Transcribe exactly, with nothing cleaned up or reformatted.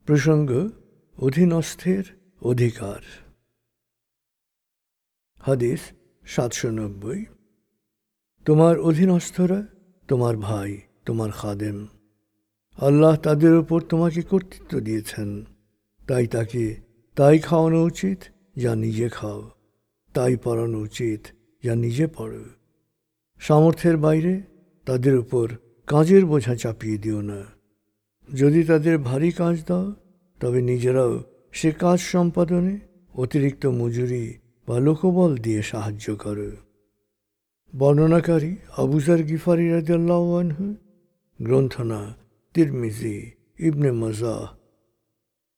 প্রসঙ্গ অধীনস্থের অধিকার। হাদিস সাতশো নব্বই। তোমার অধীনস্থরা তোমার ভাই, তোমার খাদেম। আল্লাহ তাদের উপর তোমাকে কর্তৃত্ব দিয়েছেন, তাই তাকে তাই খাওয়ানো উচিত যা নিজে খাও, তাই পড়ানো উচিত যা নিজে পড়ো। সামর্থ্যের বাইরে তাদের উপর কাজের বোঝা চাপিয়ে দিও না। যদি তাদের ভারী কাজ দাও, তবে নিজেরাও সে কাজ সম্পাদনে অতিরিক্ত মজুরি বা লোকবল দিয়ে সাহায্য করো। বর্ণনাকারী আবু যর গিফারি রাদিয়াল্লাহু আনহু। গ্রন্থনা তিরমিজি, ইবনে মাজাহ,